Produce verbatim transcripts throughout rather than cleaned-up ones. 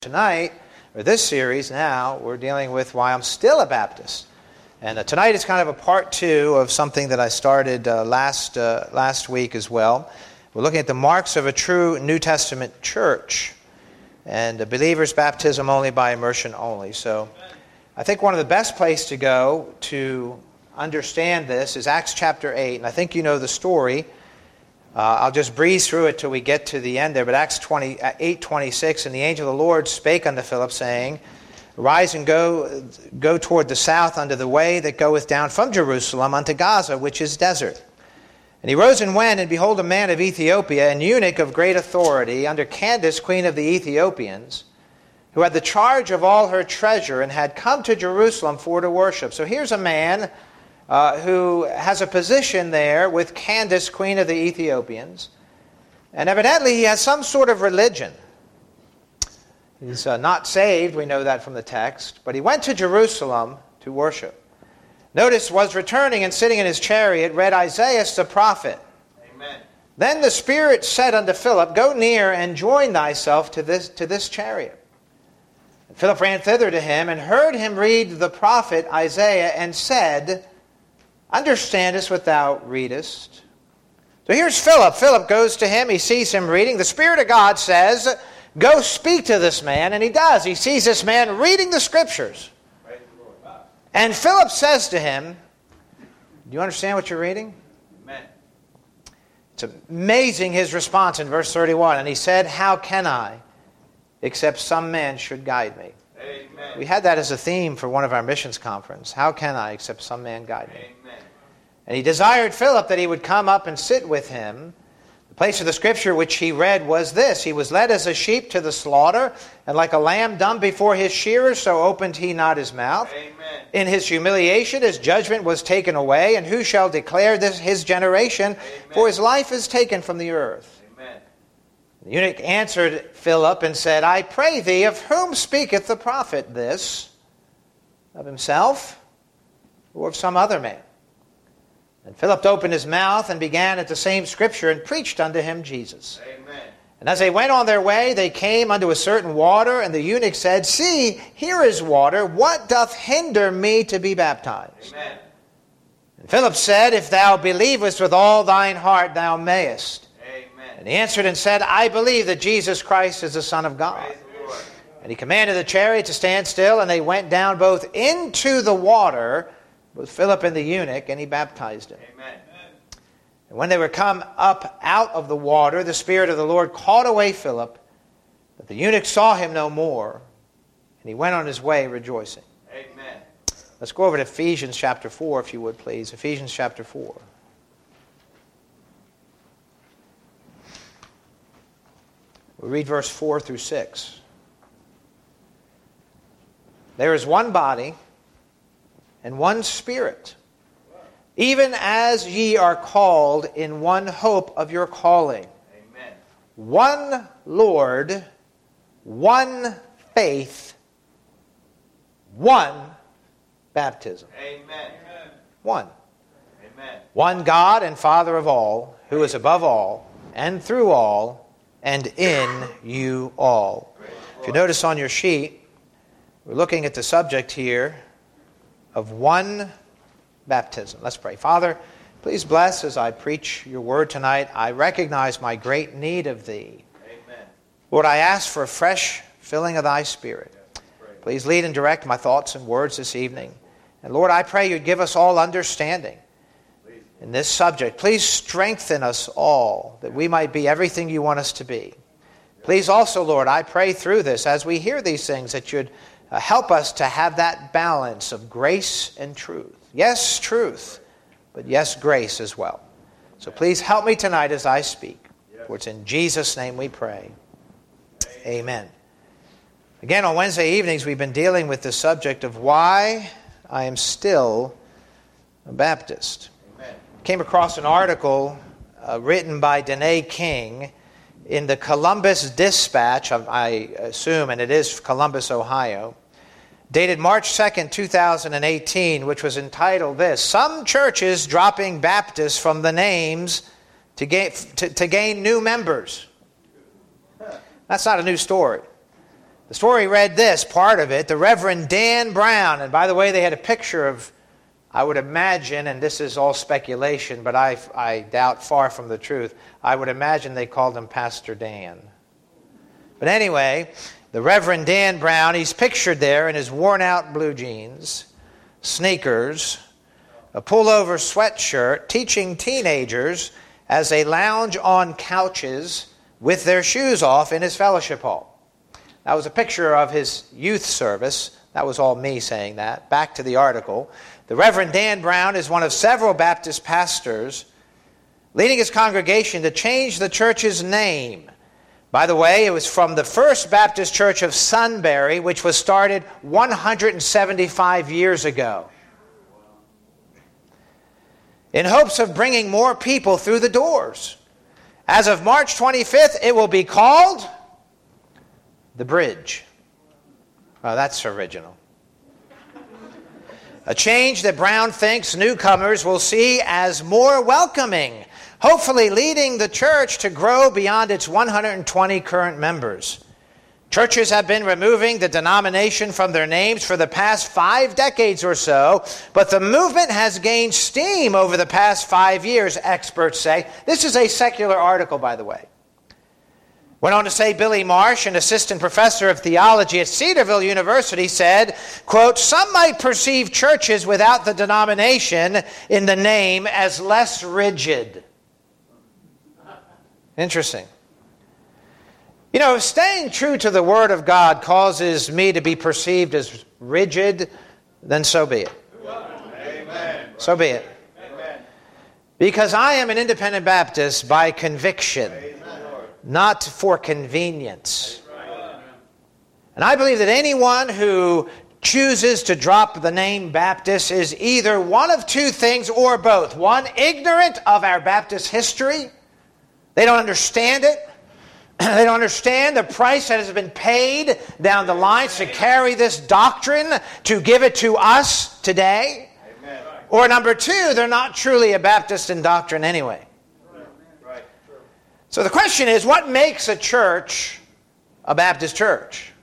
Tonight, or this series now, we're dealing with why I'm still a Baptist. And uh, tonight is kind of a part two of something that I started uh, last uh, last week as well. We're looking at the marks of a true New Testament church. And a believer's baptism only by immersion only. So I think one of the best places to go to understand this is Acts chapter eight. And I think you know the story. Uh, I'll just breeze through it till we get to the end there. But Acts eight twenty-six, and the angel of the Lord spake unto Philip, saying, Arise and go go toward the south unto the way that goeth down from Jerusalem unto Gaza, which is desert. And he rose and went, and behold, a man of Ethiopia, an eunuch of great authority, under Candace, queen of the Ethiopians, who had the charge of all her treasure, and had come to Jerusalem for to worship. So here's a man Uh, who has a position there with Candace, queen of the Ethiopians. And evidently he has some sort of religion. He's uh, not saved, we know that from the text, but he went to Jerusalem to worship. Notice, was returning and sitting in his chariot, read Isaiah the prophet. Amen. Then the Spirit said unto Philip, Go near and join thyself to this, to this chariot. And Philip ran thither to him, and heard him read the prophet Isaiah, and said, Understandest what thou readest? So here's Philip. Philip goes to him. He sees him reading. The Spirit of God says, Go speak to this man. And he does. He sees this man reading the Scriptures. And Philip says to him, Do you understand what you're reading? Amen. It's amazing his response in verse thirty-one. And he said, How can I, except some man should guide me? Amen. We had that as a theme for one of our missions conference. How can I, except some man guide me? Amen. And he desired Philip that he would come up and sit with him. The place of the Scripture which he read was this: He was led as a sheep to the slaughter, and like a lamb dumb before his shearers, so opened he not his mouth. Amen. In his humiliation his judgment was taken away, and who shall declare this his generation? Amen. For his life is taken from the earth. Amen. The eunuch answered Philip and said, I pray thee, of whom speaketh the prophet this? Of himself, or of some other man? And Philip opened his mouth and began at the same Scripture, and preached unto him Jesus. Amen. And as they went on their way, they came unto a certain water, and the eunuch said, See, here is water. What doth hinder me to be baptized? Amen. And Philip said, If thou believest with all thine heart, thou mayest. Amen. And he answered and said, I believe that Jesus Christ is the Son of God. And he commanded the chariot to stand still, and they went down both into the water, both Philip and the eunuch, and he baptized him. Amen. And when they were come up out of the water, the Spirit of the Lord caught away Philip, but the eunuch saw him no more, and he went on his way rejoicing. Amen. Let's go over to Ephesians chapter four, if you would, please. Ephesians chapter four. We'll read verse four through six. There is one body and one Spirit, even as ye are called in one hope of your calling. Amen. One Lord, one faith, one baptism. Amen. One. Amen. One God and Father of all, who is above all, and through all, and in you all. If you notice on your sheet, we're looking at the subject here of one baptism. Let's pray. Father, please bless as I preach your word tonight. I recognize my great need of thee. Amen. Lord, I ask for a fresh filling of thy Spirit. Please lead and direct my thoughts and words this evening. And Lord, I pray you'd give us all understanding in this subject. Please strengthen us all that we might be everything you want us to be. Please also, Lord, I pray through this as we hear these things that you'd Uh, help us to have that balance of grace and truth. Yes, truth, but yes, grace as well. So please help me tonight as I speak. For it's in Jesus' name we pray. Amen. Again, on Wednesday evenings, we've been dealing with the subject of why I am still a Baptist. Amen. I came across an article uh, written by Danae King in the Columbus Dispatch, I assume, and it is Columbus, Ohio, dated March second, two thousand eighteen, which was entitled this: Some Churches Dropping Baptists from the Names to gain, to, to gain New Members. That's not a new story. The story read this, part of it, the Reverend Dan Brown, and by the way, they had a picture of, I would imagine, and this is all speculation, but I, I doubt far from the truth, I would imagine they called him Pastor Dan. But anyway, the Reverend Dan Brown, he's pictured there in his worn-out blue jeans, sneakers, a pullover sweatshirt, teaching teenagers as they lounge on couches with their shoes off in his fellowship hall. That was a picture of his youth service. That was all me saying that. Back to the article. The Reverend Dan Brown is one of several Baptist pastors leading his congregation to change the church's name. By the way, it was from the First Baptist Church of Sunbury, which was started one hundred seventy-five years ago, in hopes of bringing more people through the doors. As of March twenty-fifth, it will be called The Bridge. Well, that's original. A change that Brown thinks newcomers will see as more welcoming, hopefully leading the church to grow beyond its one hundred twenty current members. Churches have been removing the denomination from their names for the past five decades or so, but the movement has gained steam over the past five years, experts say. This is a secular article, by the way. Went on to say Billy Marsh, an assistant professor of theology at Cedarville University, said, quote, some might perceive churches without the denomination in the name as less rigid. Interesting. You know, if staying true to the Word of God causes me to be perceived as rigid, then so be it. Amen. So be it. Amen. Because I am an independent Baptist by conviction, not for convenience. And I believe that anyone who chooses to drop the name Baptist is either one of two things or both. One, ignorant of our Baptist history. They don't understand it. They don't understand the price that has been paid down the line to carry this doctrine, to give it to us today. Amen. Or number two, they're not truly a Baptist in doctrine anyway. Right. So the question is, what makes a church a Baptist church?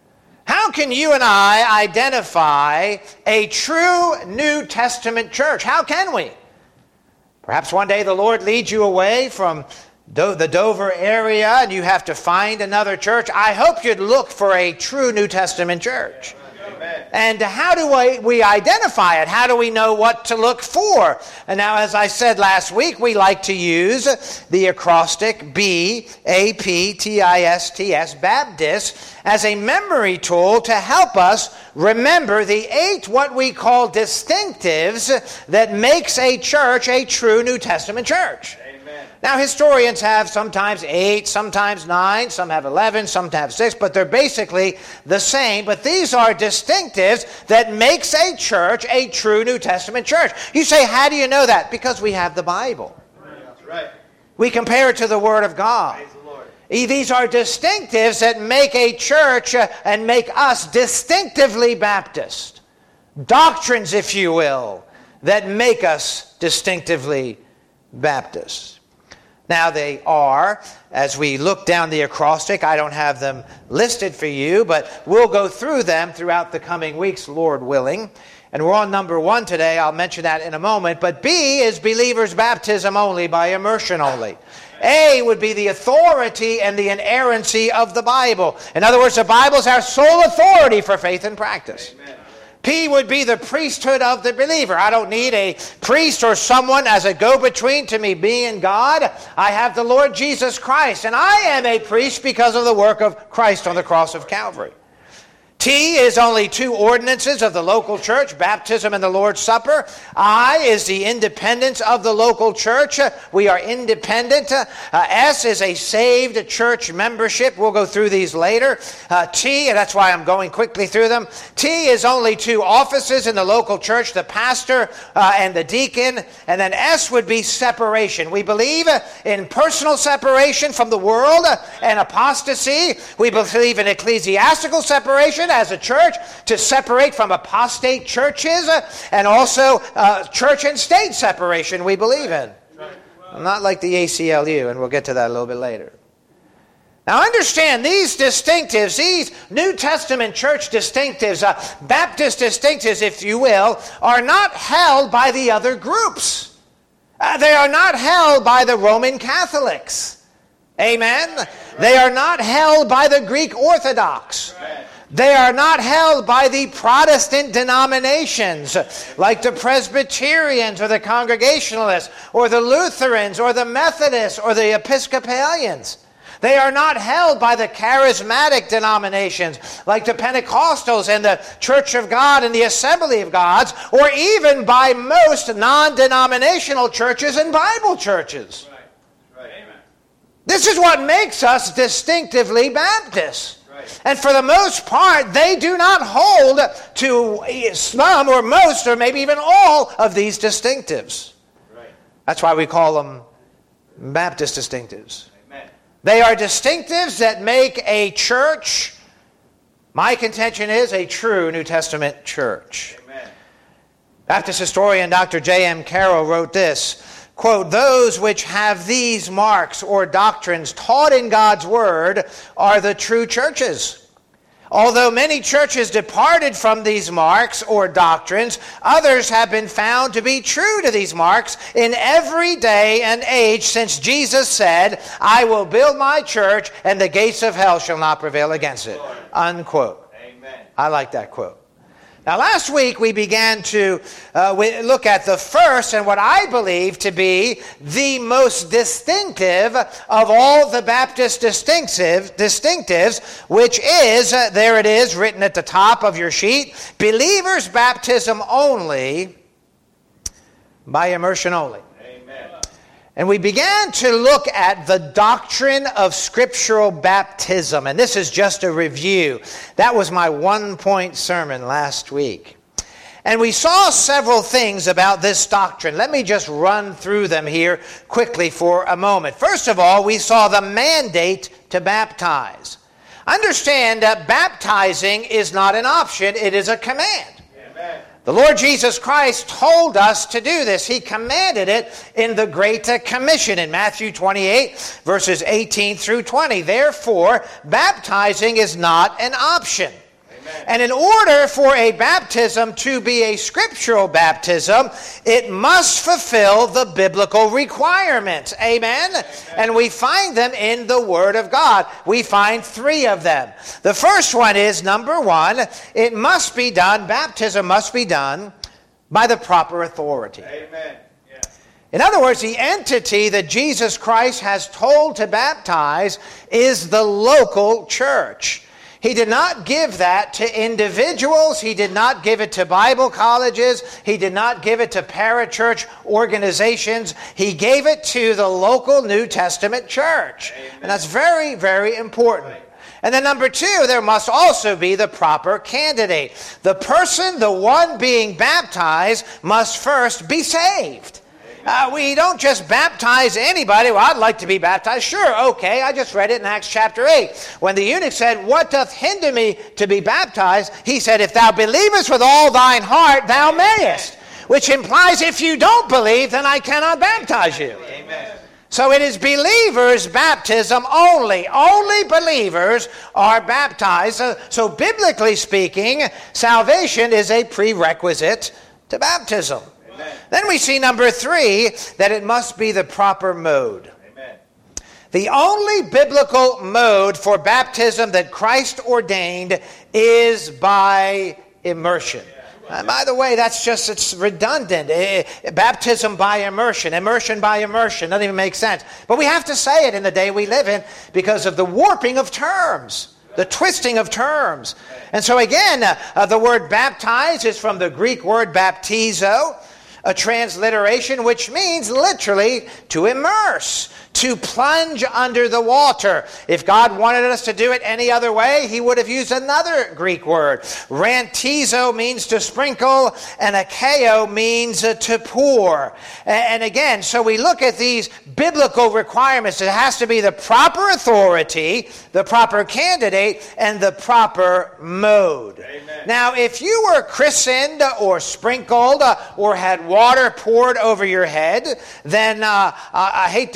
How can you and I identify a true New Testament church? How can we? Perhaps one day the Lord leads you away from Do- the Dover area and you have to find another church. I hope you'd look for a true New Testament church. Amen. And how do we, we identify it? How do we know what to look for? And now, as I said last week, we like to use the acrostic B A P T I S T S, Baptist, as a memory tool to help us remember the eight what we call distinctives that makes a church a true New Testament church. Now, historians have sometimes eight, sometimes nine, some have eleven, some have six, but they're basically the same. But these are distinctives that makes a church a true New Testament church. You say, how do you know that? Because we have the Bible. That's right. We compare it to the Word of God. Praise the Lord. These are distinctives that make a church uh, and make us distinctively Baptist. Doctrines, if you will, that make us distinctively Baptist. Now they are, as we look down the acrostic, I don't have them listed for you, but we'll go through them throughout the coming weeks, Lord willing. And we're on number one today. I'll mention that in a moment. But B is believer's baptism only, by immersion only. A would be the authority and the inerrancy of the Bible. In other words, the Bible is our sole authority for faith and practice. Amen. P would be the priesthood of the believer. I don't need a priest or someone as a go-between to me being God. I have the Lord Jesus Christ, and I am a priest because of the work of Christ on the cross of Calvary. T is only two ordinances of the local church, baptism and the Lord's Supper. I is the independence of the local church. We are independent. Uh, S is a saved church membership. We'll go through these later. Uh, T, and that's why I'm going quickly through them. T is only two offices in the local church, the pastor uh, and the deacon. And then S would be separation. We believe in personal separation from the world and apostasy. We believe in ecclesiastical separation as a church to separate from apostate churches, uh, and also uh, church and state separation we believe in. Not like the A C L U, and we'll get to that a little bit later. Now understand, these distinctives, these New Testament church distinctives, uh, Baptist distinctives, if you will, are not held by the other groups. Uh, they are not held by the Roman Catholics. Amen? They are not held by the Greek Orthodox. They are not held by the Protestant denominations like the Presbyterians or the Congregationalists or the Lutherans or the Methodists or the Episcopalians. They are not held by the charismatic denominations like the Pentecostals and the Church of God and the Assembly of Gods, or even by most non-denominational churches and Bible churches. Right. Right. Amen. This is what makes us distinctively Baptist. Right. And for the most part, they do not hold to some or most or maybe even all of these distinctives. Right. That's why we call them Baptist distinctives. They are distinctives that make a church, my contention is, a true New Testament church. Amen. Baptist historian Doctor J M Carroll wrote this, quote, "Those which have these marks or doctrines taught in God's Word are the true churches. Although many churches departed from these marks or doctrines, others have been found to be true to these marks in every day and age since Jesus said, 'I will build my church and the gates of hell shall not prevail against it.'" Unquote. Amen. I like that quote. Now, last week we began to uh, we look at the first and what I believe to be the most distinctive of all the Baptist distinctive, distinctives, which is, uh, there it is, written at the top of your sheet, believers' baptism only by immersion only. And we began to look at the doctrine of scriptural baptism. And this is just a review. That was my one-point sermon last week. And we saw several things about this doctrine. Let me just run through them here quickly for a moment. First of all, we saw the mandate to baptize. Understand that baptizing is not an option, it is a command. Amen. The Lord Jesus Christ told us to do this. He commanded it in the Great Commission in Matthew twenty-eight, verses eighteen through twenty. Therefore, baptizing is not an option. Amen. And in order for a baptism to be a scriptural baptism, it must fulfill the biblical requirements. Amen? Amen? And we find them in the Word of God. We find three of them. The first one is, number one, it must be done, baptism must be done by the proper authority. Amen. Yeah. In other words, the entity that Jesus Christ has told to baptize is the local church. He did not give that to individuals. He did not give it to Bible colleges. He did not give it to parachurch organizations. He gave it to the local New Testament church. Amen. And that's very, very important. And then number two, there must also be the proper candidate. The person, the one being baptized, must first be saved. Uh, we don't just baptize anybody. Well, I'd like to be baptized. Sure, okay. I just read it in Acts chapter eight. When the eunuch said, "What doth hinder me to be baptized?" He said, "If thou believest with all thine heart, thou mayest." Which implies if you don't believe, then I cannot baptize you. Amen. So it is believers' baptism only. Only believers are baptized. So, so biblically speaking, salvation is a prerequisite to baptism. Amen. Then we see number three, that it must be the proper mode. Amen. The only biblical mode for baptism that Christ ordained is by immersion. Uh, by the way, that's just, it's redundant. Uh, baptism by immersion, immersion by immersion, doesn't even make sense. But we have to say it in the day we live in because of the warping of terms, the twisting of terms. And so again, uh, uh, the word baptize is from the Greek word baptizo, a transliteration which means literally to immerse, to plunge under the water. If God wanted us to do it any other way, he would have used another Greek word. Rantizo means to sprinkle, and akeo means uh, to pour. And, and again, so we look at these biblical requirements. It has to be the proper authority, the proper candidate, and the proper mode. Amen. Now, if you were christened or sprinkled uh, or had water poured over your head, then uh, I hate to break the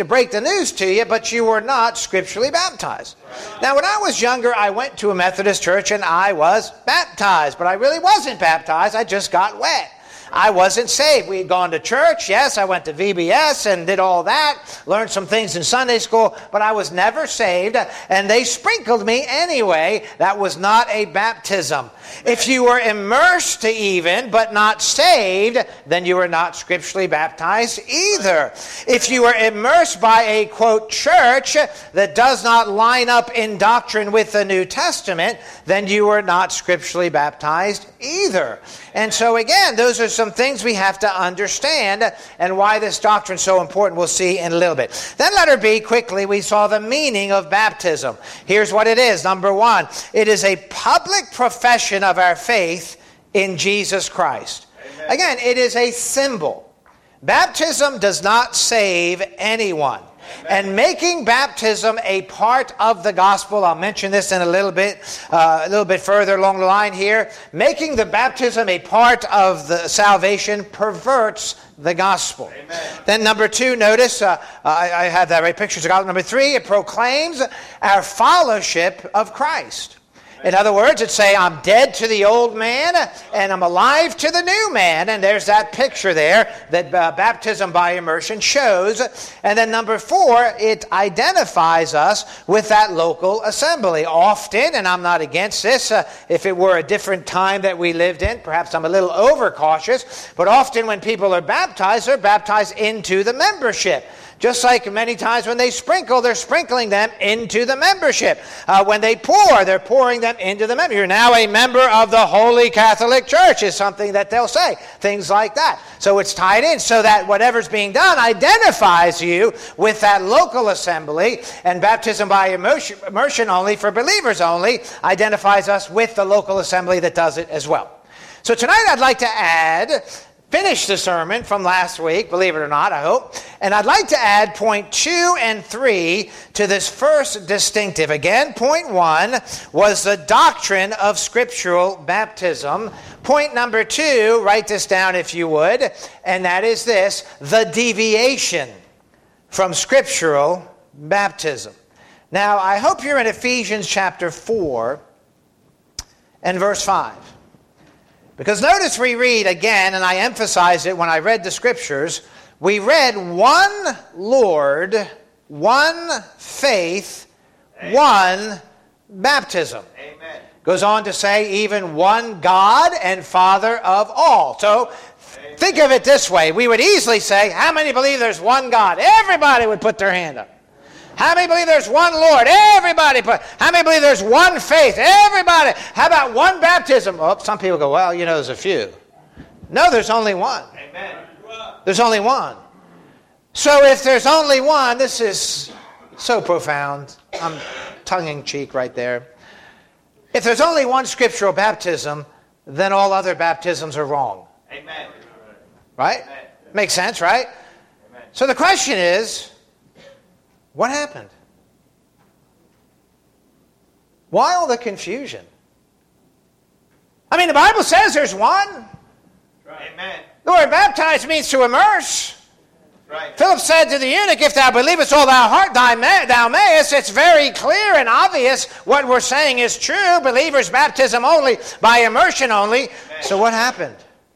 news to you, but you were not scripturally baptized. Now, when I was younger, I went to a Methodist church and I was baptized, but I really wasn't baptized. I just got wet. I wasn't saved. We had gone to church. Yes, I went to V B S and did all that, learned some things in Sunday school, but I was never saved, and they sprinkled me anyway. That was not a baptism. If you were immersed even, but not saved, then you were not scripturally baptized either. If you were immersed by a, quote, church that does not line up in doctrine with the New Testament, then you were not scripturally baptized either. And so again, those are some things we have to understand, and why this doctrine is so important we'll see in a little bit. Then letter B, quickly, we saw the meaning of baptism. Here's what it is. Number one, it is a public profession of our faith in Jesus Christ. Amen. Again, it is a symbol. Baptism does not save anyone. And making baptism a part of the gospel, I'll mention this in a little bit, uh, a little bit further along the line here. Making the baptism a part of the salvation perverts the gospel. Amen. Then number two, notice, uh, I, I have that right pictures of God. Number three, it proclaims our fellowship of Christ. In other words, it's saying I'm dead to the old man and I'm alive to the new man. And there's that picture there that uh, baptism by immersion shows. And then number four, it identifies us with that local assembly. Often, and I'm not against this, uh, if it were a different time that we lived in, perhaps I'm a little overcautious, but often when people are baptized, they're baptized into the membership. Just like many times when they sprinkle, they're sprinkling them into the membership. Uh, when they pour, they're pouring them into the membership. You're now a member of the Holy Catholic Church is something that they'll say. Things like that. So it's tied in so that whatever's being done identifies you with that local assembly. And baptism by immersion, immersion only, for believers only, identifies us with the local assembly that does it as well. So tonight I'd like to add... Finish the sermon from last week, believe it or not, I hope. And I'd like to add point two and three to this first distinctive. Again, point one was the doctrine of scriptural baptism. Point number two, write this down if you would, and that is this, the deviation from scriptural baptism. Now, I hope you're in Ephesians chapter four and verse five. Because notice we read again, and I emphasized it when I read the scriptures, we read one Lord, one faith, Amen. One baptism. Amen. Goes on to say even one God and Father of all. So Amen. Think of it this way. We would easily say, how many believe there's one God? Everybody would put their hand up. How many believe there's one Lord? Everybody put. How many believe there's one faith? Everybody. How about one baptism? Oh, some people go, well, you know, there's a few. No, there's only one. Amen. There's only one. So if there's only one, this is so profound. I'm tongue-in-cheek right there. If there's only one scriptural baptism, then all other baptisms are wrong. Amen. Right? Amen. Makes sense, right? Amen. So the question is, what happened? Why all the confusion? I mean, the Bible says there's one. Right. Amen. The word baptize means to immerse. Right. Philip said to the eunuch, if thou believest all thou heart thou mayest. It's very clear and obvious what we're saying is true. Believers baptism only, by immersion only. Amen. So what happened?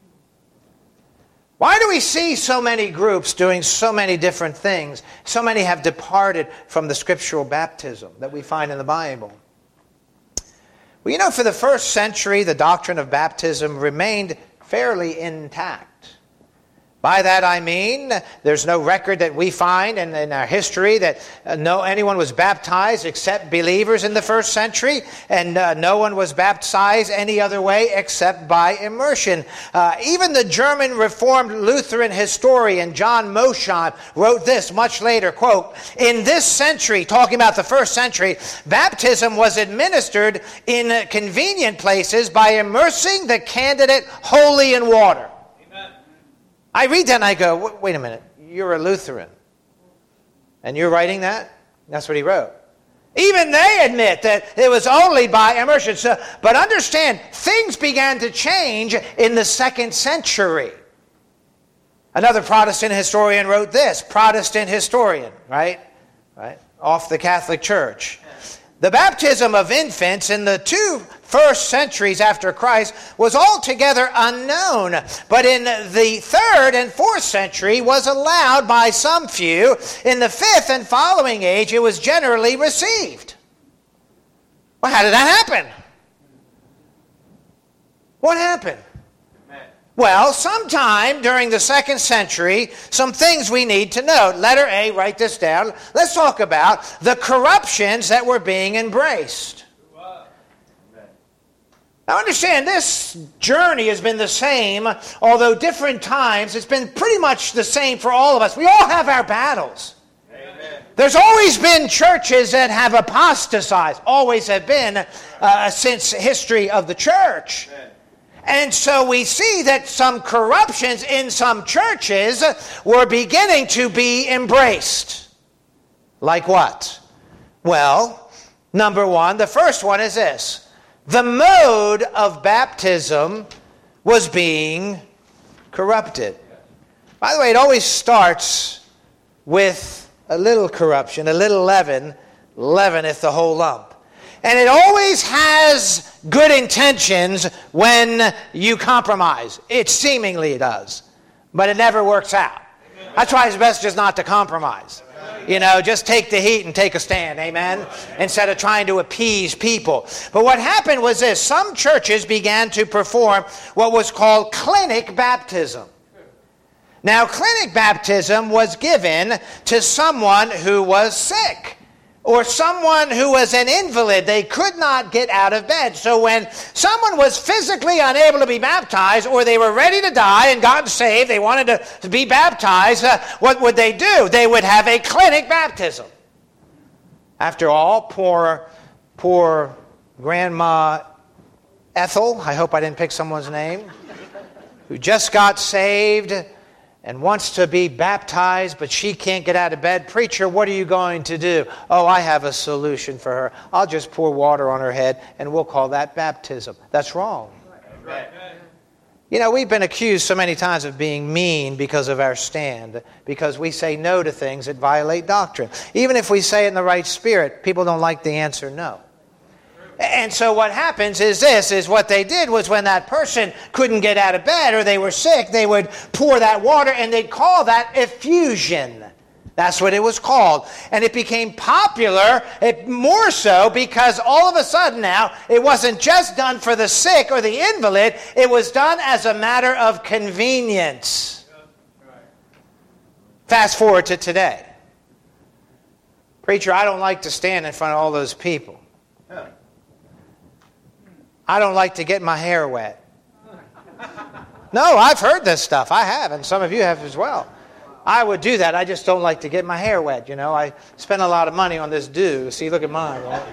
Why do we see so many groups doing so many different things? So many have departed from the scriptural baptism that we find in the Bible. Well, you know, for the first century, the doctrine of baptism remained fairly intact. By that I mean, there's no record that we find in, in our history that uh, no anyone was baptized except believers in the first century, and uh, no one was baptized any other way except by immersion. Uh, even the German Reformed Lutheran historian John Moschan wrote this much later, quote, in this century, talking about the first century, baptism was administered in convenient places by immersing the candidate wholly in water. I read that and I go, wait a minute, you're a Lutheran. And you're writing that? That's what he wrote. Even they admit that it was only by immersion. So, but understand, things began to change in the second century. Another Protestant historian wrote this, Protestant historian, right? right? Off the Catholic Church. The baptism of infants in the two first centuries after Christ was altogether unknown, but in the third and fourth century was allowed by some few. In the fifth and following age, it was generally received. Well, how did that happen? What happened? Well, sometime during the second century, some things we need to note. Letter A, write this down. Let's talk about the corruptions that were being embraced. Now understand, this journey has been the same, although different times. It's been pretty much the same for all of us. We all have our battles. Amen. There's always been churches that have apostatized, always have been uh, since history of the church. Amen. And so we see that some corruptions in some churches were beginning to be embraced. Like what? Well, number one, the first one is this. The mode of baptism was being corrupted. By the way, it always starts with a little corruption, a little leaven, leaveneth the whole lump. And it always has good intentions when you compromise. It seemingly does. But it never works out. That's why it's best just not to compromise. You know, just take the heat and take a stand, amen? Instead of trying to appease people. But what happened was this. Some churches began to perform what was called clinic baptism. Now, clinic baptism was given to someone who was sick. Or someone who was an invalid. They could not get out of bed. So when someone was physically unable to be baptized, or they were ready to die and gotten saved, they wanted to, to be baptized, uh, what would they do? They would have a clinic baptism. After all, poor, poor Grandma Ethel, I hope I didn't pick someone's name, who just got saved and wants to be baptized, but she can't get out of bed. Preacher, what are you going to do? Oh, I have a solution for her. I'll just pour water on her head, and we'll call that baptism. That's wrong. Right. You know, we've been accused so many times of being mean because of our stand, because we say no to things that violate doctrine. Even if we say it in the right spirit, people don't like the answer no. And so what happens is this, is what they did was when that person couldn't get out of bed or they were sick, they would pour that water and they'd call that effusion. That's what it was called. And it became popular, it, more so because all of a sudden now, it wasn't just done for the sick or the invalid, it was done as a matter of convenience. Fast forward to today. Preacher, I don't like to stand in front of all those people. I don't like to get my hair wet. No, I've heard this stuff. I have, and some of you have as well. I would do that. I just don't like to get my hair wet, you know. I spend a lot of money on this do. See, look at mine, right?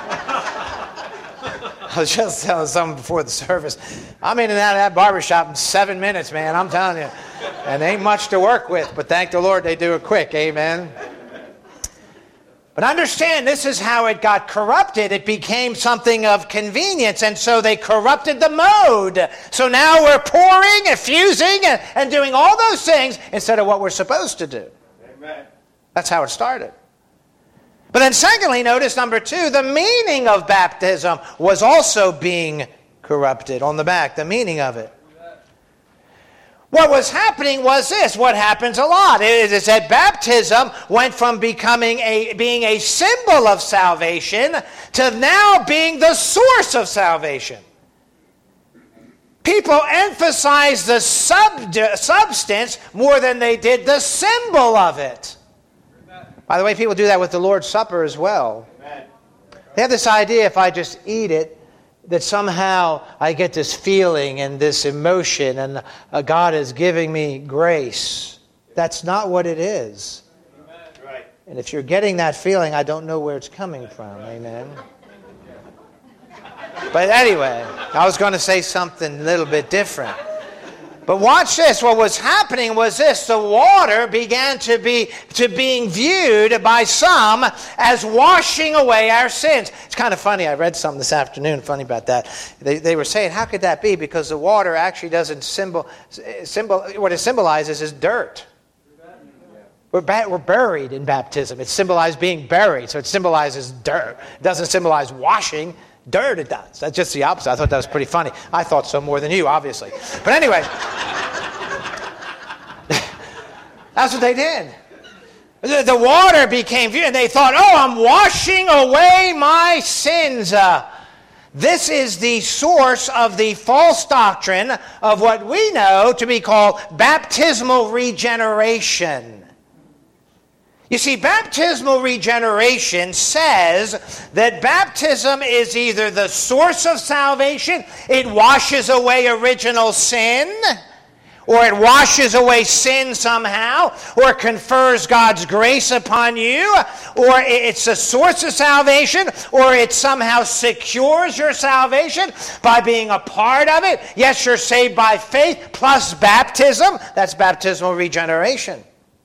I was just telling someone before the service, I'm in and out of that barbershop in seven minutes, man. I'm telling you. And ain't much to work with, but thank the Lord they do it quick. Amen. But understand, this is how it got corrupted. It became something of convenience, and so they corrupted the mode. So now we're pouring, effusing, and, and doing all those things instead of what we're supposed to do. Amen. That's how it started. But then secondly, notice number two, the meaning of baptism was also being corrupted. On the back, the meaning of it. What was happening was this, what happens a lot, it is that baptism went from becoming a being a symbol of salvation to now being the source of salvation. People emphasize the sub, substance more than they did the symbol of it. By the way, people do that with the Lord's Supper as well. They have this idea, if I just eat it, that somehow I get this feeling and this emotion and uh, God is giving me grace. That's not what it is. Amen. And if you're getting that feeling, I don't know where it's coming from. Amen. But anyway, I was going to say something a little bit different. But watch this. What was happening was this. The water began to be to being viewed by some as washing away our sins. It's kind of funny. I read something this afternoon funny about that. They, they were saying, how could that be? Because the water actually doesn't symbol, symbol, what it symbolizes is dirt. We're, ba- we're buried in baptism. It symbolizes being buried, so it symbolizes dirt. It doesn't symbolize washing. Dirt it does. That's just the opposite. I thought that was pretty funny. I thought so more than you, obviously. But anyway, that's what they did. The, the water became, and they thought, oh, I'm washing away my sins. Uh, this is the source of the false doctrine of what we know to be called baptismal regeneration. You see, baptismal regeneration says that baptism is either the source of salvation, it washes away original sin, or it washes away sin somehow, or it confers God's grace upon you, or it's a source of salvation, or it somehow secures your salvation by being a part of it. Yes, you're saved by faith plus baptism. That's baptismal regeneration.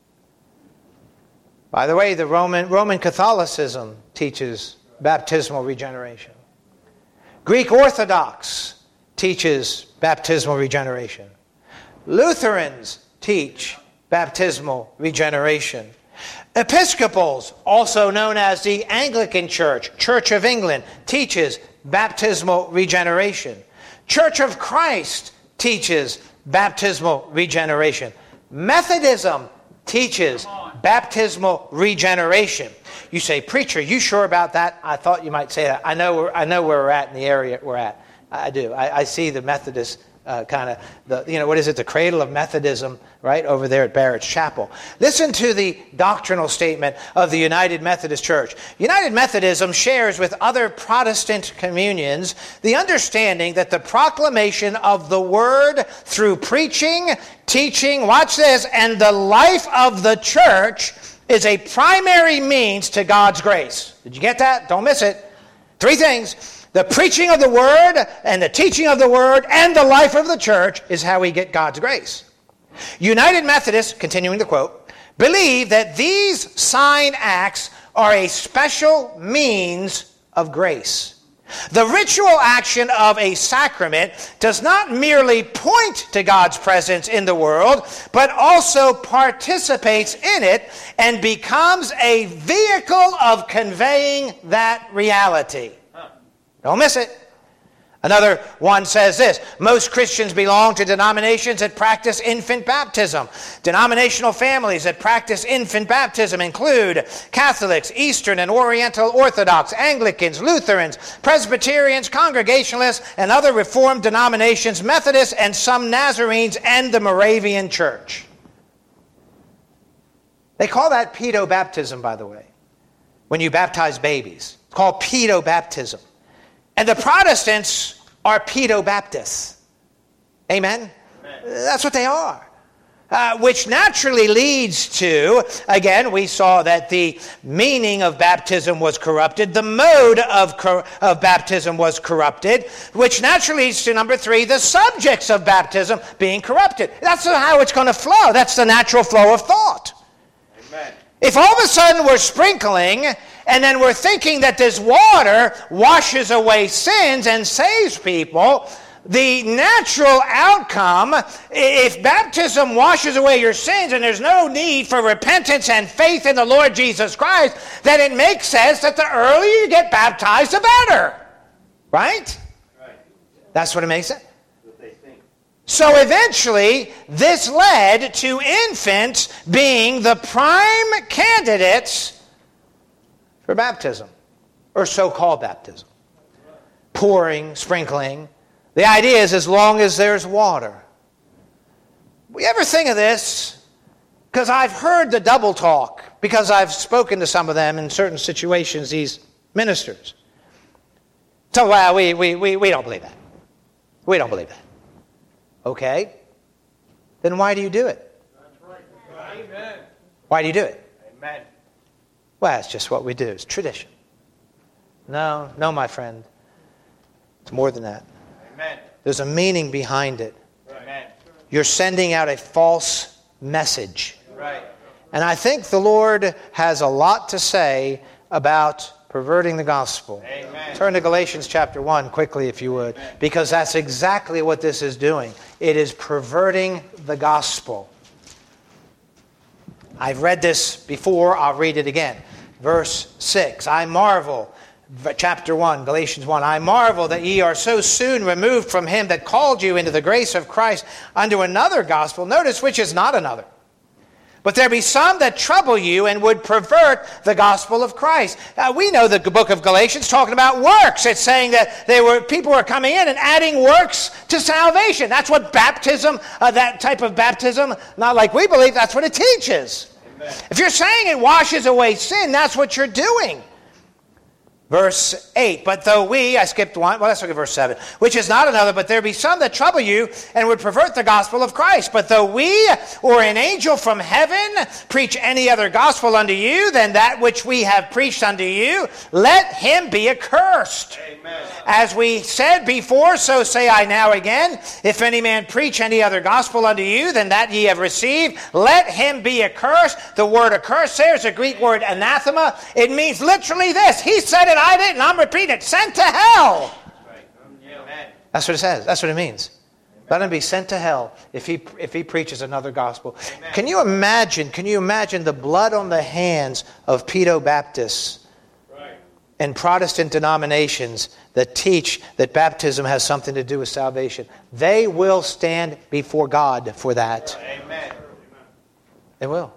By the way, the Roman, Roman Catholicism teaches baptismal regeneration. Greek Orthodox teaches baptismal regeneration. Lutherans teach baptismal regeneration. Episcopals, also known as the Anglican Church, Church of England, teaches baptismal regeneration. Church of Christ teaches baptismal regeneration. Methodism teaches baptismal regeneration. You say, preacher, you sure about that? I thought you might say that. I know, I know where we're at in the area we're at. I do. I, I see the Methodist uh, kind of, the you know, what is it, the cradle of Methodism, right, over there at Barrett's Chapel. Listen to the doctrinal statement of the United Methodist Church. United Methodism shares with other Protestant communions the understanding that the proclamation of the Word through preaching, teaching, watch this, and the life of the church is a primary means to God's grace. Did you get that? Don't miss it. Three things. The preaching of the Word and the teaching of the Word and the life of the church is how we get God's grace. United Methodists, continuing the quote, believe that these sign acts are a special means of grace. The ritual action of a sacrament does not merely point to God's presence in the world, but also participates in it and becomes a vehicle of conveying that reality. Don't miss it. Another one says this: most Christians belong to denominations that practice infant baptism. Denominational families that practice infant baptism include Catholics, Eastern and Oriental Orthodox, Anglicans, Lutherans, Presbyterians, Congregationalists, and other Reformed denominations, Methodists, and some Nazarenes, and the Moravian Church. They call that pedobaptism, by the way, when you baptize babies. It's called pedobaptism. And the Protestants are pedobaptists. Amen? Amen? That's what they are. Uh, which naturally leads to, again, we saw that the meaning of baptism was corrupted. The mode of, cor- of baptism was corrupted. Which naturally leads to, number three, the subjects of baptism being corrupted. That's how it's going to flow. That's the natural flow of thought. Amen. If all of a sudden we're sprinkling, and then we're thinking that this water washes away sins and saves people, the natural outcome, if baptism washes away your sins and there's no need for repentance and faith in the Lord Jesus Christ, then it makes sense that the earlier you get baptized, the better. Right? Right. That's what it makes sense. So eventually, this led to infants being the prime candidates for baptism, or so-called baptism. Pouring, sprinkling. The idea is as long as there's water. We ever think of this? Because I've heard the double talk, because I've spoken to some of them in certain situations, these ministers. So, well, we, we, we, we don't believe that. We don't believe that. Okay. Then why do you do it? Amen. Why do you do it? Amen. Well, it's just what we do. It's tradition. No, no, my friend. It's more than that. Amen. There's a meaning behind it. Amen. You're sending out a false message. Right. And I think the Lord has a lot to say about perverting the gospel. Amen. Turn to Galatians chapter one quickly, if you would, because that's exactly what this is doing. It is perverting the gospel. I've read this before. I'll read it again. Verse six. I marvel, chapter one, Galatians one. I marvel that ye are so soon removed from him that called you into the grace of Christ unto another gospel. Notice which is not another. But there be some that trouble you and would pervert the gospel of Christ. Uh, we know the book of Galatians talking about works. It's saying that they were people were coming in and adding works to salvation. That's what baptism, uh, that type of baptism, not like we believe, that's what it teaches. Amen. If you're saying it washes away sin, that's what you're doing. Verse eight, but though we, I skipped one, well, let's look at verse seven, which is not another, but there be some that trouble you and would pervert the gospel of Christ. But though we or an angel from heaven preach any other gospel unto you than that which we have preached unto you, let him be accursed. Amen. As we said before, so say I now again, if any man preach any other gospel unto you than that ye have received, let him be accursed. The word accursed there is a Greek word anathema. It means literally this. He said it, I didn't. I'm repeating it. Sent to hell. That's what it says. That's what it means. Let him be sent to hell if he if he preaches another gospel. Amen. Can you imagine? Can you imagine the blood on the hands of pedo-Baptists right. and Protestant denominations that teach that baptism has something to do with salvation? They will stand before God for that. Amen. They will.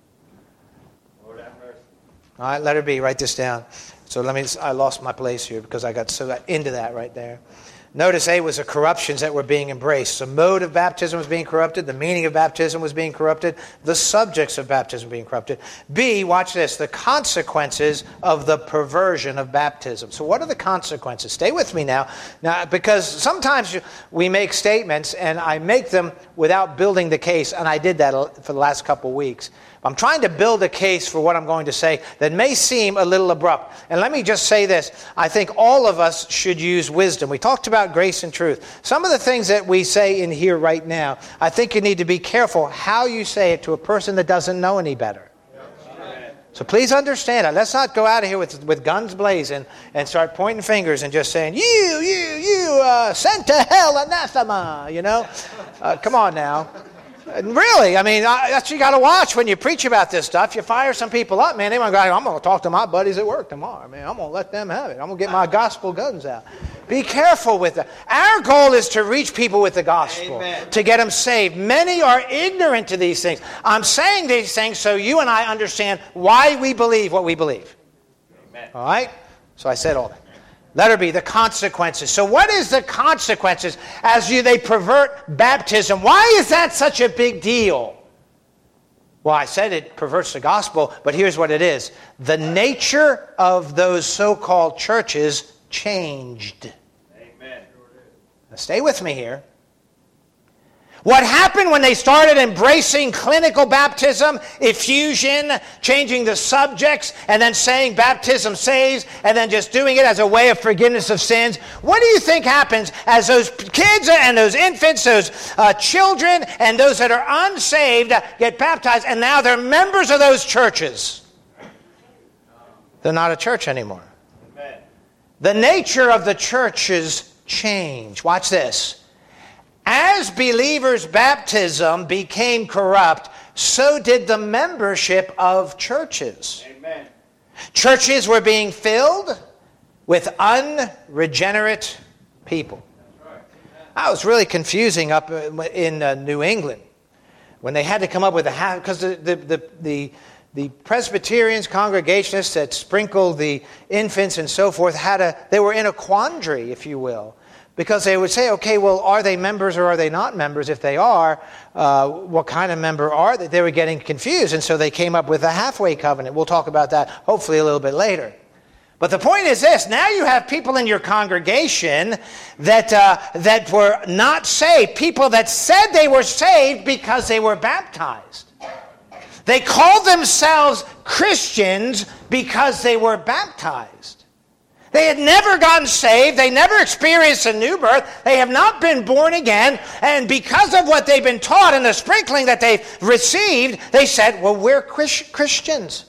Lord have mercy. All right, let her be. Write this down. So let me, I lost my place here because I got so into that right there. Notice A was the corruptions that were being embraced. The mode of baptism was being corrupted. The meaning of baptism was being corrupted. The subjects of baptism being corrupted. B, watch this, the consequences of the perversion of baptism. So what are the consequences? Stay with me now. Now, because sometimes we make statements and I make them without building the case, and I did that for the last couple weeks. I'm trying to build a case for what I'm going to say that may seem a little abrupt. And let me just say this. I think all of us should use wisdom. We talked about grace and truth. Some of the things that we say in here right now, I think you need to be careful how you say it to a person that doesn't know any better. So please understand it. Let's not go out of here with, with guns blazing and start pointing fingers and just saying, you, you, you, uh, sent to hell, anathema, you know. Uh, come on now. Really, I mean, I, that's what you got to watch when you preach about this stuff. You fire some people up, man. They want to go, I'm going to talk to my buddies at work tomorrow. Man, I'm going to let them have it. I'm going to get my gospel guns out. Be careful with that. Our goal is to reach people with the gospel, Amen. To get them saved. Many are ignorant to these things. I'm saying these things so you and I understand why we believe what we believe. Amen. All right? So I said all that. Let her be the consequences. So what is the consequences as you they pervert baptism? Why is that such a big deal? Well, I said it perverts the gospel, but here's what it is. The nature of those so-called churches changed. Amen. Now stay with me here. What happened when they started embracing clinical baptism, effusion, changing the subjects, and then saying baptism saves, and then just doing it as a way of forgiveness of sins? What do you think happens as those kids and those infants, those uh, children, and those that are unsaved get baptized, and now they're members of those churches? They're not a church anymore. Amen. The nature of the churches change. Watch this. As believers' baptism became corrupt, so did the membership of churches. Amen. Churches were being filled with unregenerate people. That's right. I was really confusing up in uh, New England when they had to come up with a half, because the the, the the the Presbyterians, Congregationists that sprinkled the infants and so forth had a they were in a quandary, if you will. Because they would say, okay, well, are they members or are they not members? If they are, uh, what kind of member are they? They were getting confused, and so they came up with a halfway covenant. We'll talk about that hopefully a little bit later. But the point is this. Now you have people in your congregation that uh, that were not saved. People that said they were saved because they were baptized. They called themselves Christians because they were baptized. They had never gotten saved. They never experienced a new birth. They have not been born again. And because of what they've been taught and the sprinkling that they've received, they said, well, we're Christians.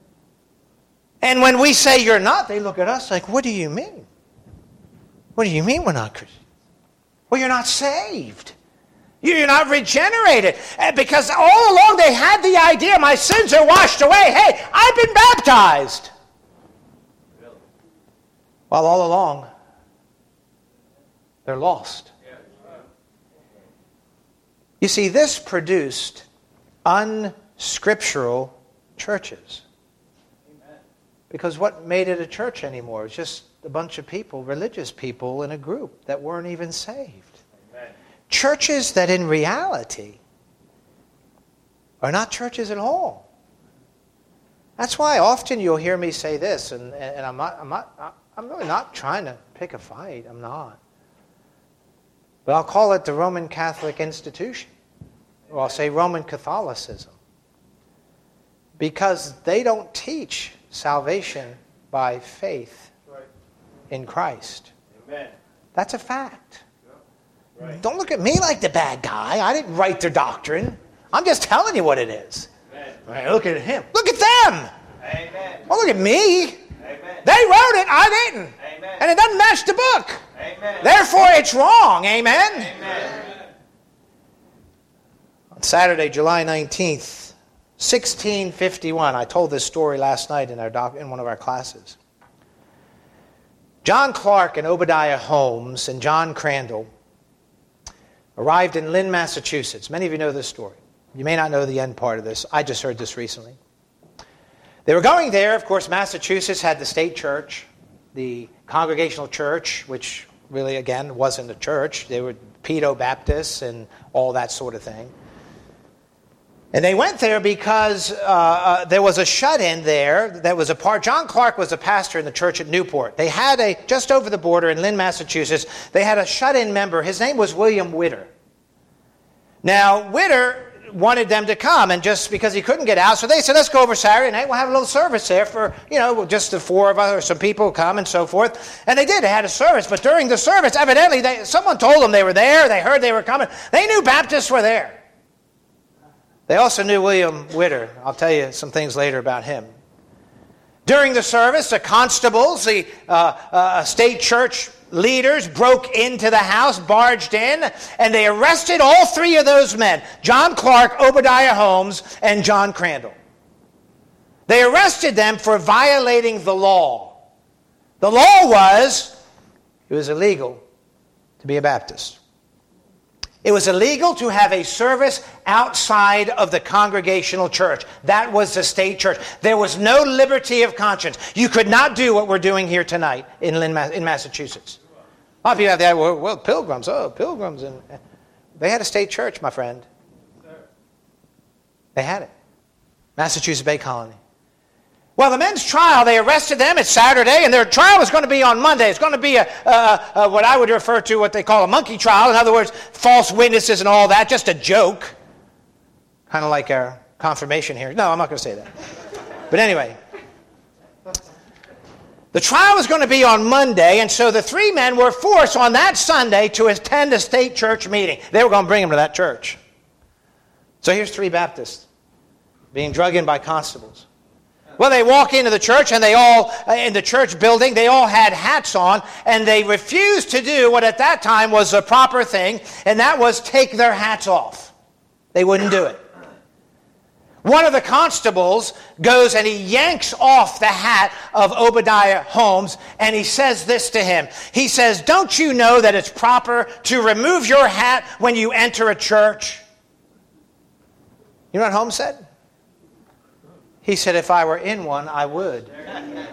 And when we say you're not, they look at us like, what do you mean? What do you mean we're not Christians? Well, you're not saved. You're not regenerated. Because all along they had the idea, my sins are washed away. Hey, I've been baptized. Really? While all along, they're lost. You see, this produced unscriptural churches. Because what made it a church anymore? It's just a bunch of people, religious people in a group that weren't even saved. Churches that in reality are not churches at all. That's why often you'll hear me say this, and, and I'm not, I'm not, I'm really not trying to pick a fight. I'm not. But I'll call it the Roman Catholic institution, or I'll say Roman Catholicism, because they don't teach salvation by faith in Christ. Amen. That's a fact. Right. Don't look at me like the bad guy. I didn't write their doctrine. I'm just telling you what it is. Right, look at him. Look at them. Amen. Don't look at me. Amen. They wrote it. I didn't. Amen. And it doesn't match the book. Amen. Therefore, it's wrong. Amen. Amen. On Saturday, July nineteenth, sixteen fifty-one, I told this story last night in, our doc, in one of our classes. John Clark and Obadiah Holmes and John Crandall arrived in Lynn, Massachusetts. Many of you know this story. You may not know the end part of this. I just heard this recently. They were going there. Of course, Massachusetts had the state church, the Congregational Church, which really, again, wasn't a church. They were pedo-Baptists and all that sort of thing. And they went there because uh, uh, there was a shut-in there that was a part. John Clark was a pastor in the church at Newport. They had a, just over the border in Lynn, Massachusetts, they had a shut-in member. His name was William Witter. Now, Witter wanted them to come, and just because he couldn't get out, so they said, let's go over Saturday night. We'll have a little service there for, you know, just the four of us or some people come and so forth. And they did. They had a service. But during the service, evidently, they, someone told them they were there. They heard they were coming. They knew Baptists were there. They also knew William Witter. I'll tell you some things later about him. During the service, the constables, the uh, uh, state church leaders broke into the house, barged in, and they arrested all three of those men, John Clark, Obadiah Holmes, and John Crandall. They arrested them for violating the law. The law was, it was illegal to be a Baptist. It was illegal to have a service outside of the Congregational Church. That was the state church. There was no liberty of conscience. You could not do what we're doing here tonight in, Lynn, in Massachusetts. A lot of people have that, well, well, pilgrims, oh, pilgrims. And they had a state church, my friend. They had it. Massachusetts Bay Colony. Well, the men's trial, they arrested them. It's Saturday, and their trial is going to be on Monday. It's going to be a, uh, uh, what I would refer to what they call a monkey trial. In other words, false witnesses and all that. Just a joke. Kind of like our confirmation here. No, I'm not going to say that. But anyway. The trial was going to be on Monday, and so the three men were forced on that Sunday to attend a state church meeting. They were going to bring them to that church. So here's three Baptists being drugged in by constables. Well, they walk into the church, and they all, in the church building, they all had hats on, and they refused to do what at that time was the proper thing, and that was take their hats off. They wouldn't do it. One of the constables goes and he yanks off the hat of Obadiah Holmes, and he says this to him. He says, don't you know that it's proper to remove your hat when you enter a church? You know what Holmes said? He said, if I were in one, I would. Amen.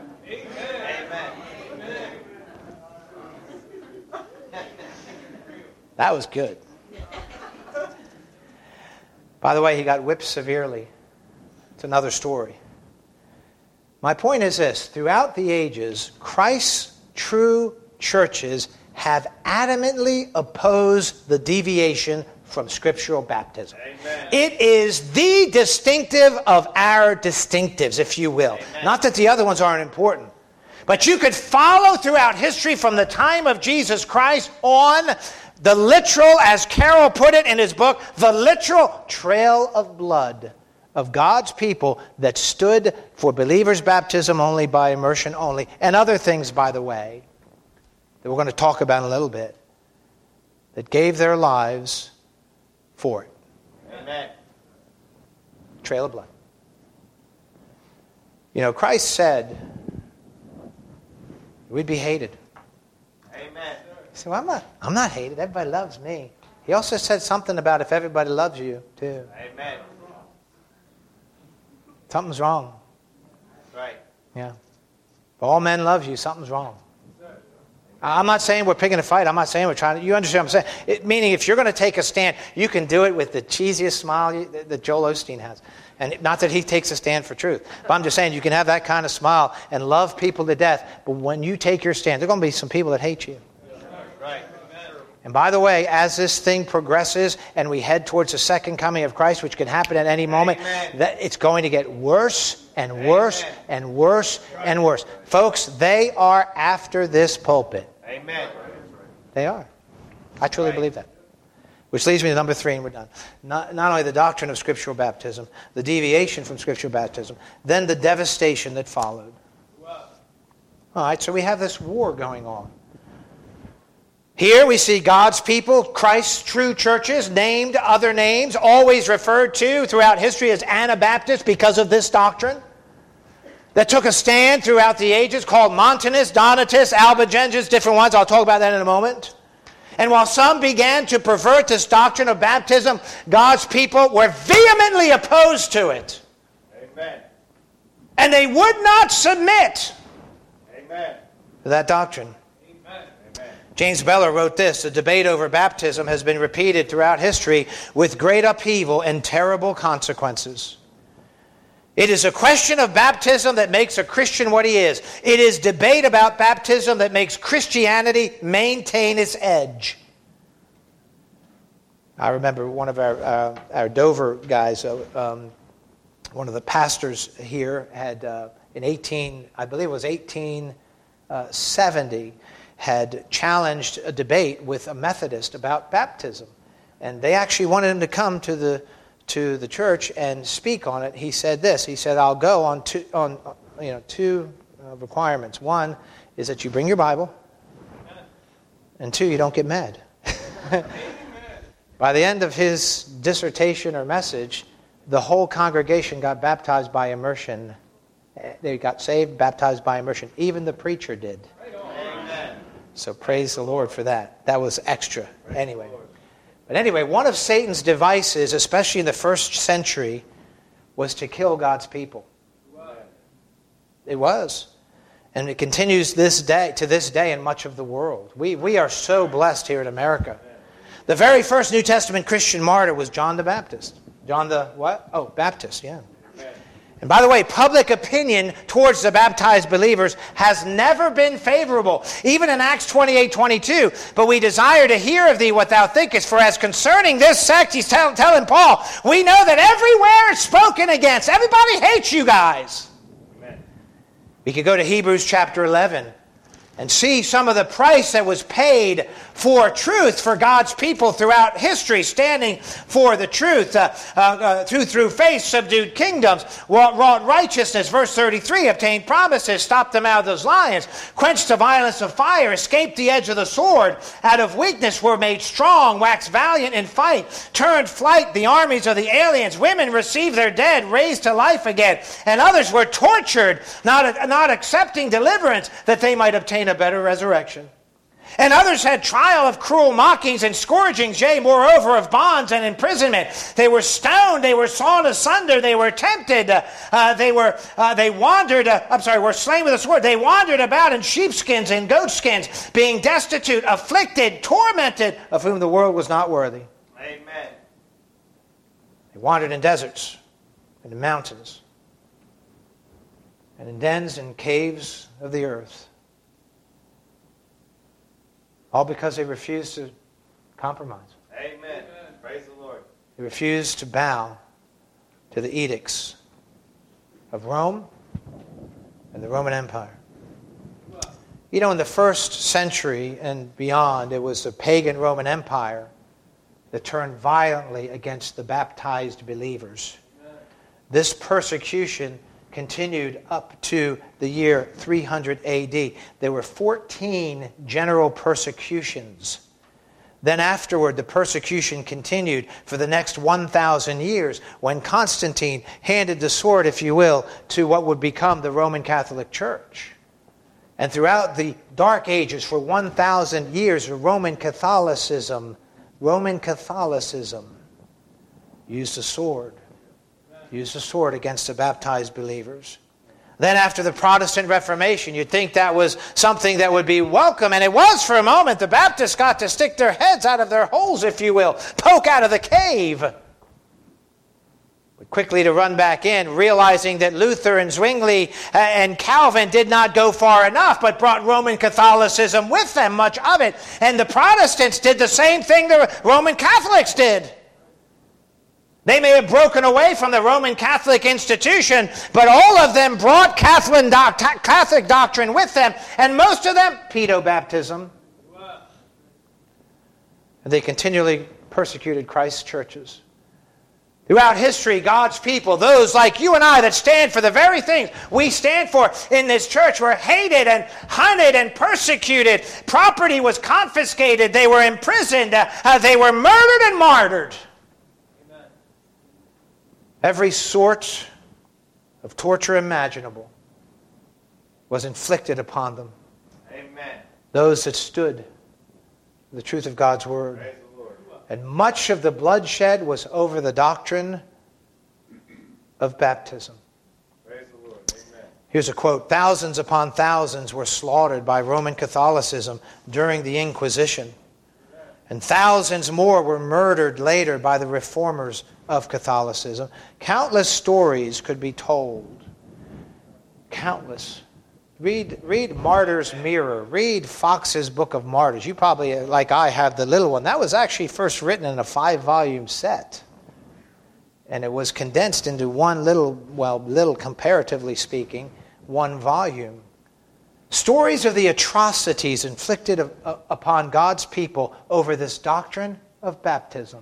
That was good. By the way, he got whipped severely. It's another story. My point is this. Throughout the ages, Christ's true churches have adamantly opposed the deviation from scriptural baptism. Amen. It is the distinctive of our distinctives, if you will. Amen. Not that the other ones aren't important. But you could follow throughout history from the time of Jesus Christ on the literal, as Carroll put it in his book, the literal trail of blood of God's people that stood for believers' baptism only, by immersion only, and other things, by the way, that we're going to talk about in a little bit, that gave their lives for it. Amen. Trail of blood. You know, Christ said we'd be hated. Amen. He said, well, I'm not, I'm not hated. Everybody loves me. He also said something about if everybody loves you, too. Amen. Something's wrong. That's right. Yeah. If all men love you, something's wrong. I'm not saying we're picking a fight. I'm not saying we're trying to... You understand what I'm saying? It, meaning if you're going to take a stand, you can do it with the cheesiest smile you, that Joel Osteen has. And not that he takes a stand for truth. But I'm just saying you can have that kind of smile and love people to death. But when you take your stand, there are going to be some people that hate you. Right. And by the way, as this thing progresses and we head towards the second coming of Christ, which can happen at any moment, that it's going to get worse and worse Amen. and worse and worse. Folks, they are after this pulpit. Amen. They are. I truly Right. believe that. Which leads me to number three, and we're done. Not, not only the doctrine of scriptural baptism, the deviation from scriptural baptism, then the devastation that followed. All right, so we have this war going on. Here we see God's people, Christ's true churches, named other names, always referred to throughout history as Anabaptists because of this doctrine, that took a stand throughout the ages called Montanists, Donatists, Albigenses, different ones. I'll talk about that in a moment. And while some began to pervert this doctrine of baptism, God's people were vehemently opposed to it. Amen. And they would not submit Amen. to that doctrine. Amen. Amen. James Beller wrote this: the debate over baptism has been repeated throughout history with great upheaval and terrible consequences. It is a question of baptism that makes a Christian what he is. It is debate about baptism that makes Christianity maintain its edge. I remember one of our uh, our Dover guys, uh, um, one of the pastors here, had uh, in eighteen, I believe it was eighteen seventy, had challenged a debate with a Methodist about baptism, and they actually wanted him to come to the to the church and speak on it. He said this. He said, "I'll go on two on you know two uh, requirements. One is that you bring your Bible, and two, you don't get mad." By the end of his dissertation or message, the whole congregation got baptized by immersion. They got saved, baptized by immersion. Even the preacher did. Amen. So praise the Lord for that. That was extra. Anyway. But anyway, one of Satan's devices, especially in the first century, was to kill God's people. It was. And it continues this day to this day in much of the world. We, we are so blessed here in America. The very first New Testament Christian martyr was John the Baptist. John the what? Oh, Baptist, yeah. And by the way, public opinion towards the baptized believers has never been favorable. Even in Acts twenty-eight twenty-two, but we desire to hear of thee what thou thinkest. For as concerning this sect, he's tell, telling Paul, we know that everywhere it's spoken against. Everybody hates you guys. Amen. We could go to Hebrews chapter eleven and see some of the price that was paid for truth for God's people throughout history, standing for the truth. Uh, uh, uh, through, through faith, subdued kingdoms, wrought, wrought righteousness. Verse thirty-three, obtained promises, stopped the mouth of those lions, quenched the violence of fire, escaped the edge of the sword, out of weakness were made strong, waxed valiant in fight, turned flight the armies of the aliens. Women received their dead, raised to life again, and others were tortured, not, not accepting deliverance, that they might obtain a better resurrection. And others had trial of cruel mockings and scourgings, yea, moreover, of bonds and imprisonment. They were stoned, they were sawn asunder, they were tempted, uh, they were uh, they wandered, uh, I'm sorry, were slain with a sword. They wandered about in sheepskins and goatskins, being destitute, afflicted, tormented, of whom the world was not worthy. Amen. They wandered in deserts, and in mountains, and in dens and caves of the earth. All because they refused to compromise. Amen. Praise the Lord. They refused to bow to the edicts of Rome and the Roman Empire. You know, in the first century and beyond, it was the pagan Roman Empire that turned violently against the baptized believers. This persecution continued up to the year three hundred A D. There were fourteen general persecutions Then afterward, the persecution continued for the next one thousand years when Constantine handed the sword, if you will, to what would become the Roman Catholic Church. And throughout the Dark Ages, for one thousand years, Roman Catholicism, Roman Catholicism used the sword, used the sword against the baptized believers. Then after the Protestant Reformation, you'd think that was something that would be welcome, and it was for a moment. The Baptists got to stick their heads out of their holes, if you will, poke out of the cave. But quickly to run back in, realizing that Luther and Zwingli and Calvin did not go far enough, but brought Roman Catholicism with them, much of it. And the Protestants did the same thing the Roman Catholics did. They may have broken away from the Roman Catholic institution, but all of them brought Catholic, doc- Catholic doctrine with them, and most of them, pedo-baptism. And they continually persecuted Christ's churches. Throughout history, God's people, those like you and I that stand for the very things we stand for in this church, were hated and hunted and persecuted. Property was confiscated. They were imprisoned. Uh, they were murdered and martyred. Every sort of torture imaginable was inflicted upon them. Amen. Those that stood for the truth of God's word. Praise the Lord. And much of the bloodshed was over the doctrine of baptism. Praise the Lord. Amen. Here's a quote. Thousands upon thousands were slaughtered by Roman Catholicism during the Inquisition. And thousands more were murdered later by the reformers of Catholicism. Countless stories could be told. Countless. Read, read Martyr's Mirror. Read Fox's Book of Martyrs. You probably, like I, have the little one. That was actually first written in a five-volume set. And it was condensed into one little, well, little comparatively speaking, one volume. Stories of the atrocities inflicted upon God's people over this doctrine of baptism.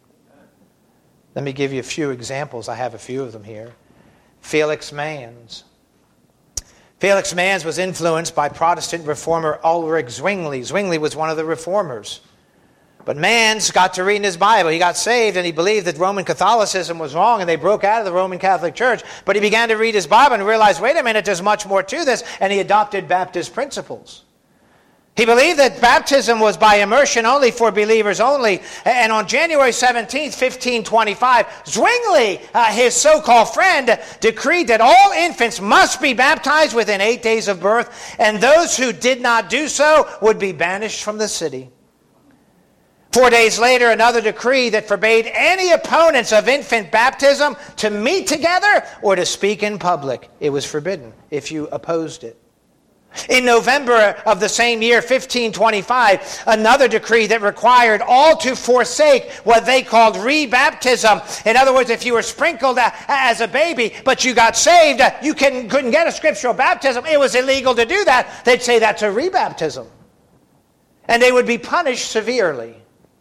Let me give you a few examples. I have a few of them here. Felix Manz. Felix Manz was influenced by Protestant reformer Ulrich Zwingli. Zwingli was one of the reformers. But Manz got to reading his Bible. He got saved and he believed that Roman Catholicism was wrong and they broke out of the Roman Catholic Church. But he began to read his Bible and realized, wait a minute, there's much more to this. And he adopted Baptist principles. He believed that baptism was by immersion only for believers only. And on January seventeenth, fifteen twenty-five, Zwingli, uh, his so-called friend, decreed that all infants must be baptized within eight days of birth. And those who did not do so would be banished from the city. Four days later, another decree that forbade any opponents of infant baptism to meet together or to speak in public. It was forbidden if you opposed it. In November of the same year, fifteen twenty-five, another decree that required all to forsake what they called rebaptism. In other words, if you were sprinkled as a baby, but you got saved, you couldn't get a scriptural baptism. It was illegal to do that. They'd say that's a rebaptism. And they would be punished severely.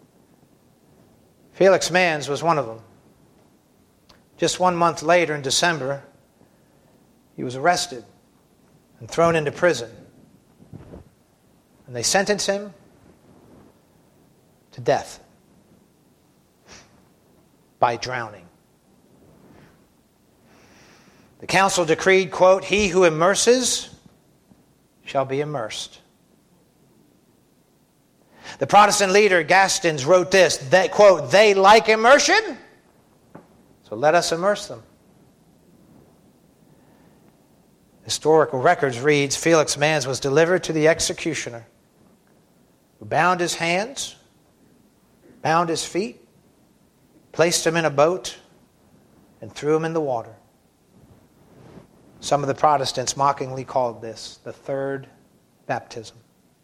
Felix Manz was one of them. Just one month later, in December, he was arrested and thrown into prison. And they sentenced him to death by drowning. The council decreed, quote, "He who immerses shall be immersed." The Protestant leader, Gastons, wrote this, that, quote, "They like immersion, so let us immerse them." Historical records reads, Felix Manz was delivered to the executioner, who bound his hands, bound his feet, placed him in a boat, and threw him in the water. Some of the Protestants mockingly called this the third baptism.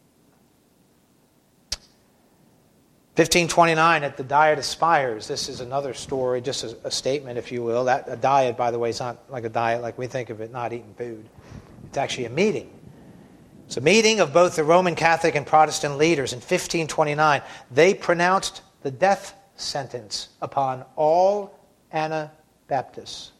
fifteen twenty-nine at the Diet of Spires. This is another story, just a, a statement, if you will. That a diet, by the way, is not like a diet like we think of it, not eating food. It's actually a meeting. It's a meeting of both the Roman Catholic and Protestant leaders. In fifteen twenty-nine, they pronounced the death sentence upon all Anabaptists.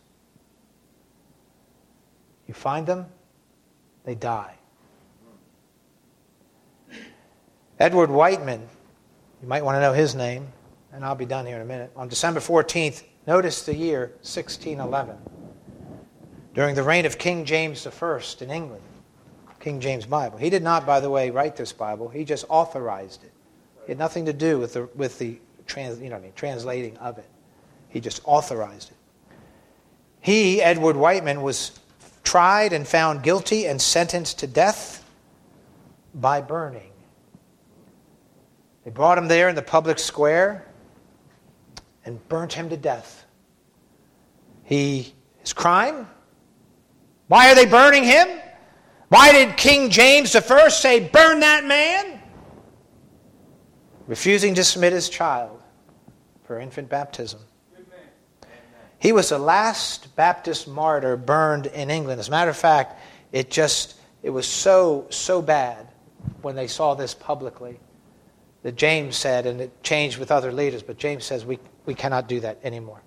You find them, they die. Edward Whiteman You might want to know his name, and I'll be done here in a minute. On December fourteenth, notice the year sixteen eleven. During the reign of King James the First in England, King James Bible. He did not, by the way, write this Bible. He just authorized it. It had nothing to do with the with the trans, you know what I mean, translating of it. He just authorized it. He, Edward Whiteman, was tried and found guilty and sentenced to death by burning. They brought him there in the public square and burnt him to death. He, his crime? Why are they burning him? Why did King James the First say, burn that man? Refusing to submit his child for infant baptism. He was the last Baptist martyr burned in England. As a matter of fact, it just, it was so, so bad when they saw this publicly that James said, and it changed with other leaders, but James says we, we cannot do that anymore.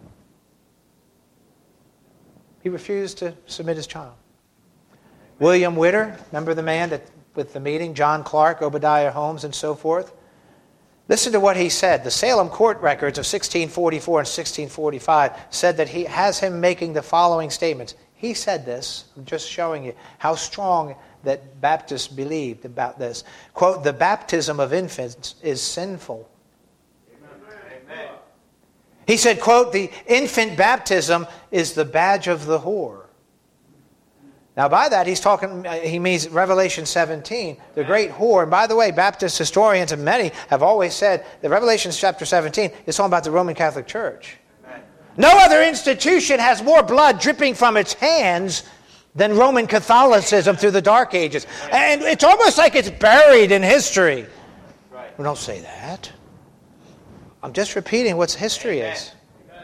He refused to submit his child. William Witter, remember the man that with the meeting, John Clark, Obadiah Holmes, and so forth? Listen to what he said. The Salem court records of sixteen forty-four and sixteen forty-five said that he has him making the following statements. He said this. I'm just showing you how strong that Baptists believed about this. Quote, the baptism of infants is sinful. Amen. He said, quote, the infant baptism is the badge of the whore. Now, by that, he's talking, he means Revelation seventeen, the great whore. And by the way, Baptist historians and many have always said that Revelation chapter seventeen is talking about the Roman Catholic Church. Amen. No other institution has more blood dripping from its hands than Roman Catholicism through the Dark Ages. And it's almost like it's buried in history. Right. Well, don't say that. I'm just repeating what history Amen. is.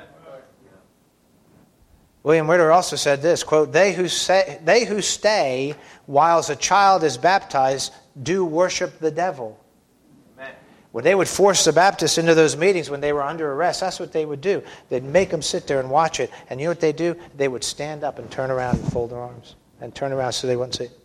William Witter also said this, quote, they who say, they who stay whilst a child is baptized do worship the devil. Amen. When they would force the Baptists into those meetings when they were under arrest, that's what they would do. They'd make them sit there and watch it. And you know what they do? They would stand up and turn around and fold their arms. And turn around so they wouldn't see.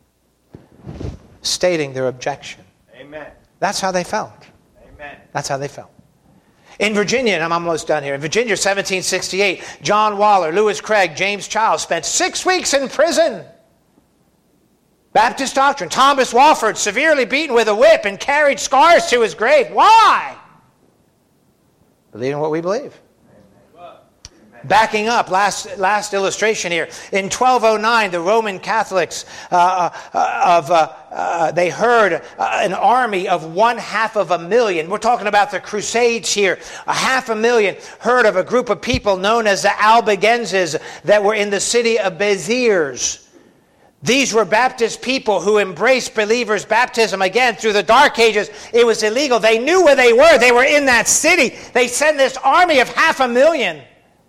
Stating their objection. Amen. That's how they felt. Amen. That's how they felt. In Virginia, and I'm almost done here, in Virginia, seventeen sixty-eight, John Waller, Lewis Craig, James Child spent six weeks in prison. Baptist doctrine. Thomas Walford, severely beaten with a whip and carried scars to his grave. Why? Believing what we believe. Backing up, last last illustration here. In twelve oh nine, the Roman Catholics, uh, uh, of uh, uh, they heard uh, an army of one half of a million. We're talking about the Crusades here. A half a million heard of a group of people known as the Albigenses that were in the city of Béziers. These were Baptist people who embraced believers' baptism. Again, through the Dark Ages, it was illegal. They knew where they were. They were in that city. They sent this army of half a million.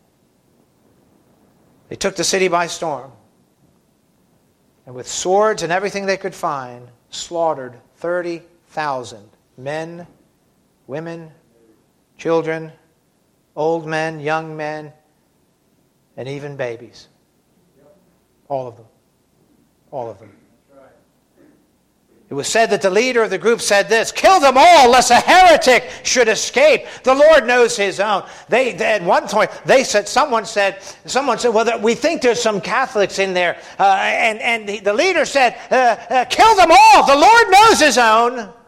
They took the city by storm, and with swords and everything they could find, slaughtered thirty thousand men, women, children, old men, young men, and even babies. All of them. All of them. It was said that the leader of the group said this, kill them all lest a heretic should escape. The Lord knows his own. They, they at one point, they said, someone said, someone said, well, we think there's some Catholics in there. Uh, and and the, the leader said, uh, uh, kill them all. The Lord knows his own. And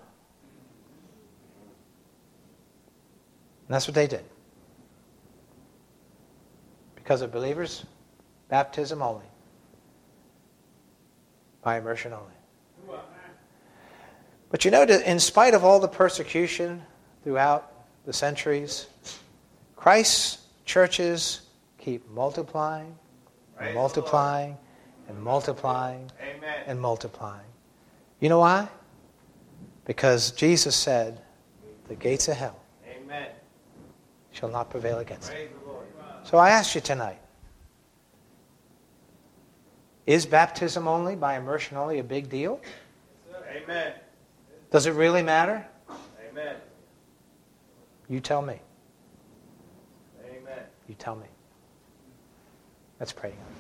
that's what they did. Because of believers, baptism only. By immersion only. But you know, in spite of all the persecution throughout the centuries, Christ's churches keep multiplying and multiplying and multiplying Amen. and multiplying. You know why? Because Jesus said, the gates of hell Amen. shall not prevail against it. Praise the Lord. So I ask you tonight, is baptism only, by immersion only, a big deal? Amen. Does it really matter? Amen. You tell me. Amen. You tell me. Let's pray.